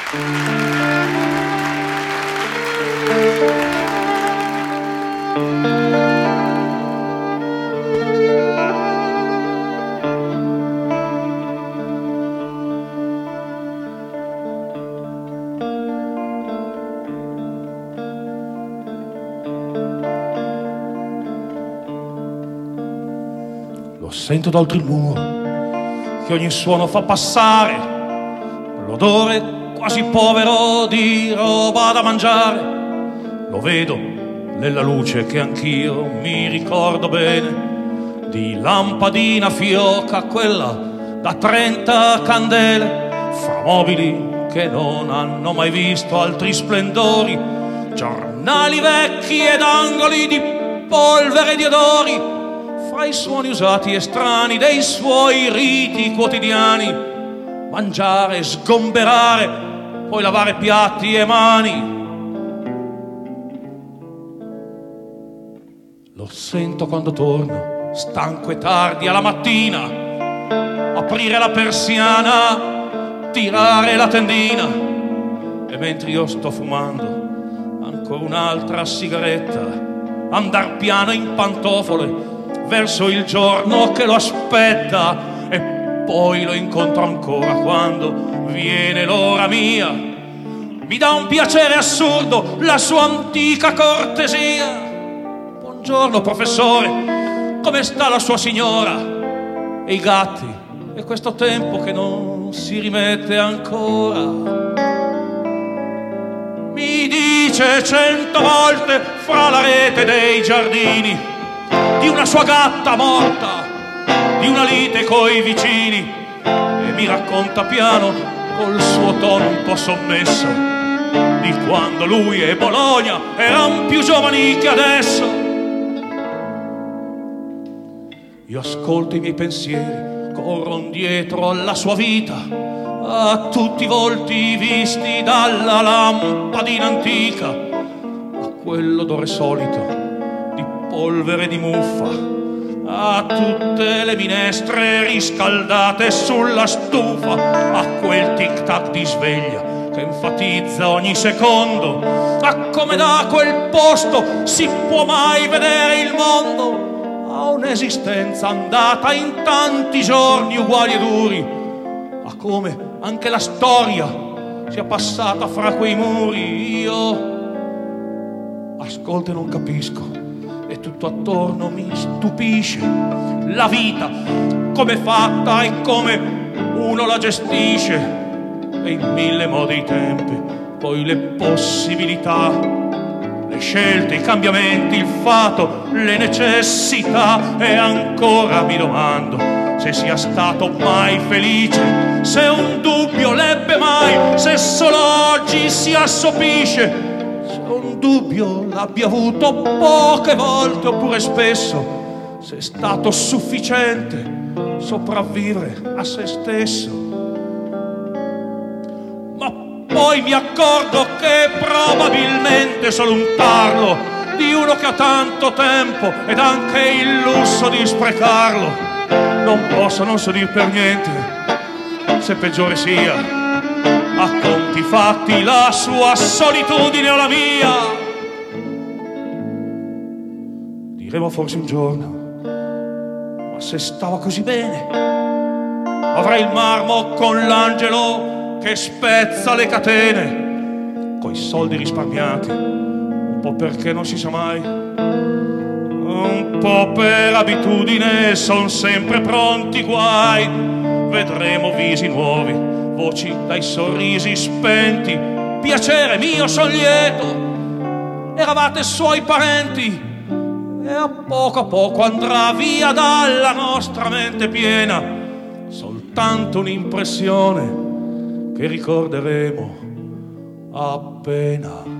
Lo sento d'oltre il muro che ogni suono fa passare, l'odore quasi povero di roba da mangiare. Lo vedo nella luce che anch'io mi ricordo bene, di lampadina fioca, quella da 30 candele, fra mobili che non hanno mai visto altri splendori, giornali vecchi ed angoli di polvere e di odori, fra i suoni usati e strani dei suoi riti quotidiani, mangiare, sgomberare, poi lavare piatti e mani. Lo sento quando torno, stanco e tardi alla mattina, aprire la persiana, tirare la tendina, e mentre io sto fumando ancora un'altra sigaretta, andar piano in pantofole verso il giorno che lo aspetta, e poi lo incontro ancora quando viene l'ora mia. Mi dà un piacere assurdo la sua antica cortesia. Buongiorno professore, come sta la sua signora e i gatti e questo tempo che non si rimette ancora? Mi dice 100 volte fra la rete dei giardini di una sua gatta morta, di una lite coi vicini, e mi racconta piano col suo tono un po' sommesso di quando lui e Bologna eran più giovani che adesso. Io ascolto i miei pensieri, corron dietro alla sua vita, a tutti i volti visti dalla lampadina antica, a quell'odore solito polvere di muffa, a tutte le minestre riscaldate sulla stufa, a quel tic-tac di sveglia che enfatizza ogni secondo, a come da quel posto si può mai vedere il mondo, a un'esistenza andata in tanti giorni uguali e duri, a come anche la storia sia passata fra quei muri. Io ascolto e non capisco, e tutto attorno mi stupisce la vita, come è fatta e come uno la gestisce, e in mille modi i tempi, poi le possibilità, le scelte, i cambiamenti, il fato, le necessità, e ancora mi domando se sia stato mai felice, se un dubbio l'ebbe mai, se solo oggi si assopisce, un dubbio l'abbia avuto poche volte oppure spesso, se è stato sufficiente sopravvivere a se stesso. Ma poi mi accorgo che probabilmente solo un tarlo di uno che ha tanto tempo ed anche il lusso di sprecarlo non possa non sodir per niente, se peggiore sia a conti fatti la sua solitudine o la mia. Diremo forse un giorno, ma se stava così bene, avrei il marmo con l'angelo che spezza le catene, coi soldi risparmiati, un po' perché non si sa mai, un po' per abitudine, son sempre pronti guai. Vedremo visi nuovi, voci dai sorrisi spenti, piacere mio son lieto, eravate suoi parenti, e a poco andrà via dalla nostra mente piena soltanto un'impressione che ricorderemo appena.